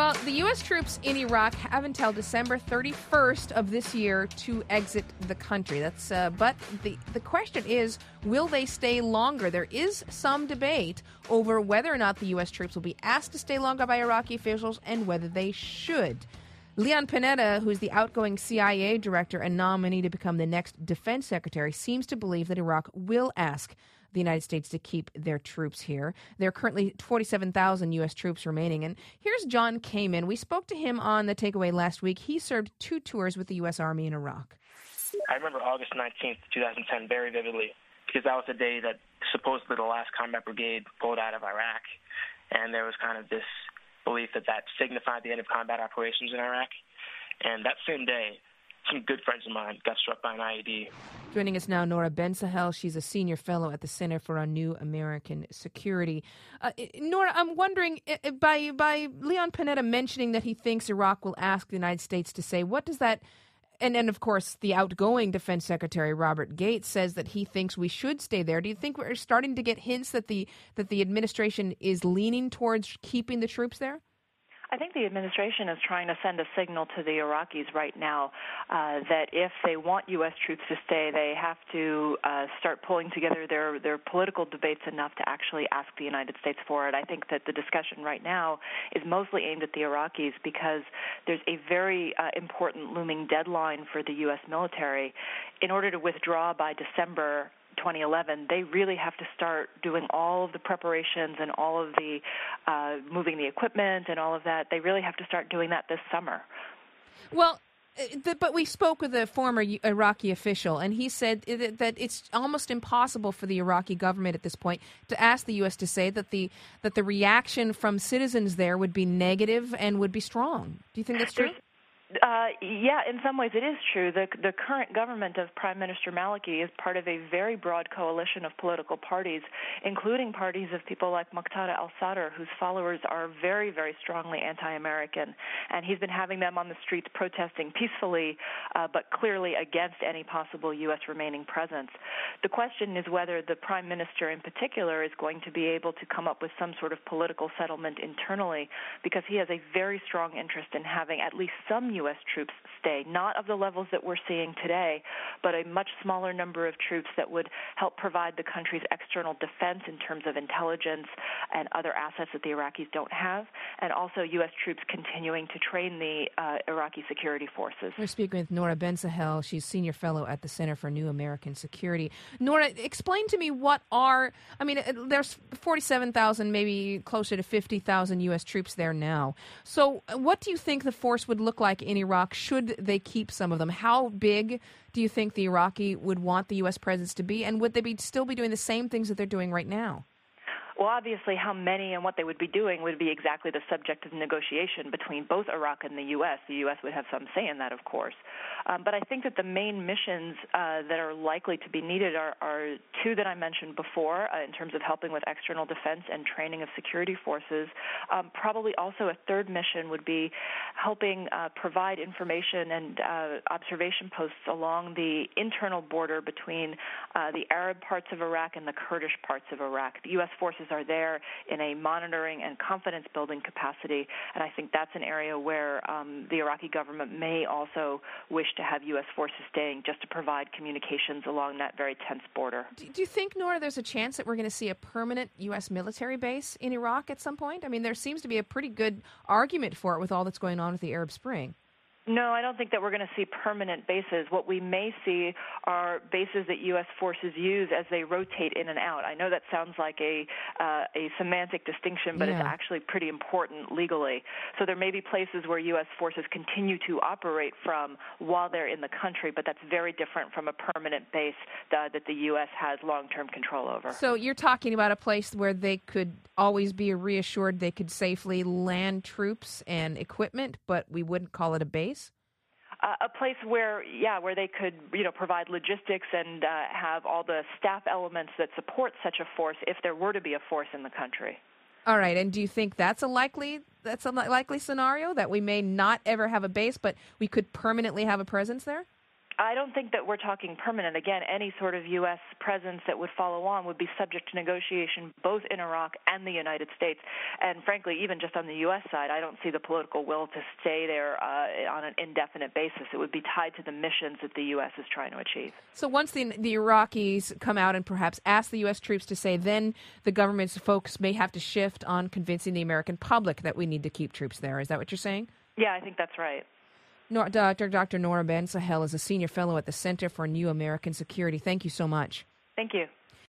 Well, the U.S. troops in Iraq have until December 31st of this year to exit the country. But the question is, will they stay longer? There is some debate over whether or not the U.S. troops will be asked to stay longer by Iraqi officials and whether they should. Leon Panetta, who's the outgoing CIA director and nominee to become the next defense secretary, seems to believe that Iraq will ask the United States to keep their troops here. There are currently 47,000 U.S. troops remaining. And here's John Kamen. We spoke to him on The Takeaway last week. He served 2 tours with the U.S. Army in Iraq. I remember August 19th, 2010 very vividly, because that was the day that supposedly the last combat brigade pulled out of Iraq. And there was kind of this belief that signified the end of combat operations in Iraq. And that same day, some good friends of mine got struck by an IED. Joining us now, Nora Ben-Sahel. She's a senior fellow at the Center for our New American Security. Nora, I'm wondering, by Leon Panetta mentioning that he thinks Iraq will ask the United States to say, what does that, and of course, the outgoing Defense Secretary, Robert Gates, says that he thinks we should stay there. Do you think we're starting to get hints that the administration is leaning towards keeping the troops there? I think the administration is trying to send a signal to the Iraqis right now that if they want U.S. troops to stay, they have to start pulling together their political debates enough to actually ask the United States for it. I think that the discussion right now is mostly aimed at the Iraqis because there's a very important looming deadline for the U.S. military. In order to withdraw by December 2011, they really have to start doing all of the preparations and all of the moving the equipment and all of that. They really have to start doing that this summer. Well, but we spoke with a former Iraqi official, and he said that it's almost impossible for the Iraqi government at this point to ask the U.S. to say that the reaction from citizens there would be negative and would be strong. Do you think that's true? Yeah, in some ways it is true. The current government of Prime Minister Maliki is part of a very broad coalition of political parties, including parties of people like Muqtada al-Sadr, whose followers are very, very strongly anti-American. And he's been having them on the streets protesting peacefully, but clearly against any possible U.S. remaining presence. The question is whether the Prime Minister in particular is going to be able to come up with some sort of political settlement internally, because he has a very strong interest in having at least some U.S. troops stay, not of the levels that we're seeing today, but a much smaller number of troops that would help provide the country's external defense in terms of intelligence and other assets that the Iraqis don't have, and also U.S. troops continuing to train the Iraqi security forces. We're speaking with Nora Ben-Sahel. She's senior fellow at the Center for New American Security. Nora, explain to me there's 47,000, maybe closer to 50,000 U.S. troops there now. So what do you think the force would look like in Iraq should they keep some of them? How big do you think the Iraqi would want the U.S. presence to be? And would they still be doing the same things that they're doing right now? Well, obviously, how many and what they would be doing would be exactly the subject of negotiation between both Iraq and the U.S. The U.S. would have some say in that, of course. But I think that the main missions that are likely to be needed are 2 that I mentioned before in terms of helping with external defense and training of security forces. Probably also a 3rd mission would be helping provide information and observation posts along the internal border between the Arab parts of Iraq and the Kurdish parts of Iraq. The U.S. forces are there in a monitoring and confidence-building capacity, and I think that's an area where the Iraqi government may also wish to have U.S. forces staying just to provide communications along that very tense border. Do you think, Nora, there's a chance that we're going to see a permanent U.S. military base in Iraq at some point? I mean, there seems to be a pretty good argument for it with all that's going on with the Arab Spring. No, I don't think that we're going to see permanent bases. What we may see are bases that U.S. forces use as they rotate in and out. I know that sounds like a semantic distinction, but it's actually pretty important legally. So there may be places where U.S. forces continue to operate from while they're in the country, but that's very different from a permanent base that the U.S. has long-term control over. So you're talking about a place where they could always be reassured they could safely land troops and equipment, but we wouldn't call it a base? A place where they could, provide logistics and have all the staff elements that support such a force if there were to be a force in the country. All right, and do you think that's a likely scenario, that we may not ever have a base, but we could permanently have a presence there? I don't think that we're talking permanent. Again, any sort of U.S. presence that would follow on would be subject to negotiation both in Iraq and the United States. And frankly, even just on the U.S. side, I don't see the political will to stay there on an indefinite basis. It would be tied to the missions that the U.S. is trying to achieve. So once the Iraqis come out and perhaps ask the U.S. troops to stay, then the government's focus may have to shift on convincing the American public that we need to keep troops there. Is that what you're saying? Yeah, I think that's right. Dr. Nora Ben-Sahel is a senior fellow at the Center for New American Security. Thank you so much. Thank you.